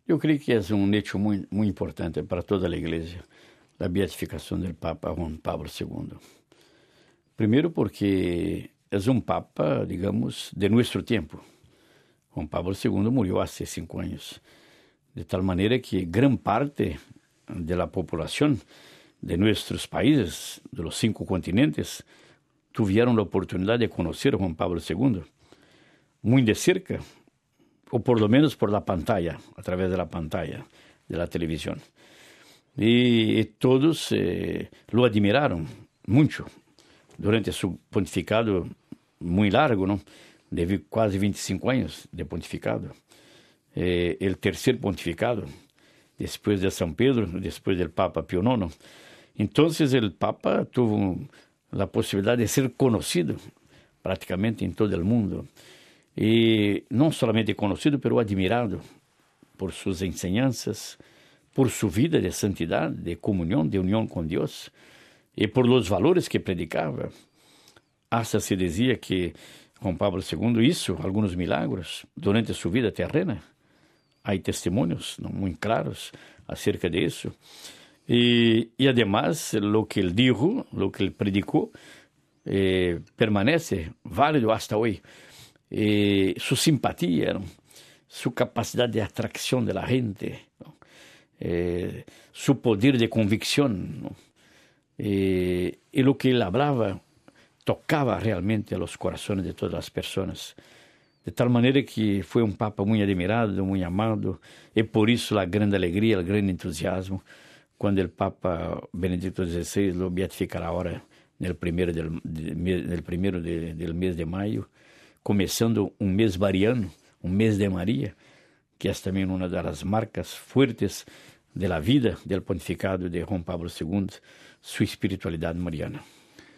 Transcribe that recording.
Eu creio que é um hecho muito importante para toda a Igreja, a beatificação do Papa Juan Pablo II. Primeiro porque é um Papa, digamos, de nosso tempo. Juan Pablo II morreu há 5 anos, de tal maneira que grande parte da população de nossos países, de los 5 continentes, tiveram a oportunidade de conhecer Juan Pablo II muito de cerca, ou por lo menos por la pantalla, através da pantalla de la televisão. E todos lo admiraram muito durante seu pontificado muito largo, não? De quase 25 anos de pontificado. O terceiro pontificado, depois de São Pedro, depois do Papa Pio IX. Então, o Papa teve a possibilidade de ser conhecido praticamente em todo o mundo. E não somente conhecido, mas admirado por suas enseñanças, por sua vida de santidade, de comunhão, de união com Deus, e por os valores que predicava. Hasta se dizia que Juan Pablo II hizo alguns milagros durante sua vida terrena. Há testemunhos muito claros acerca disso. E además, o que ele dijo, o que ele predicou, permanece válido hasta hoje. Sua simpatia, sua capacidade de atracção da gente, seu poder de convicção, e o que ele falava tocava realmente os corações de todas as pessoas, de tal maneira que foi um Papa muito admirado, muito amado, e por isso a grande alegria, o grande entusiasmo, quando o Papa Benedicto XVI lo beatificará agora, no primeiro do mês de maio, começando um mês mariano, um mês de Maria, que é também uma das marcas fortes da vida do pontificado de Juan Pablo II, sua espiritualidade mariana.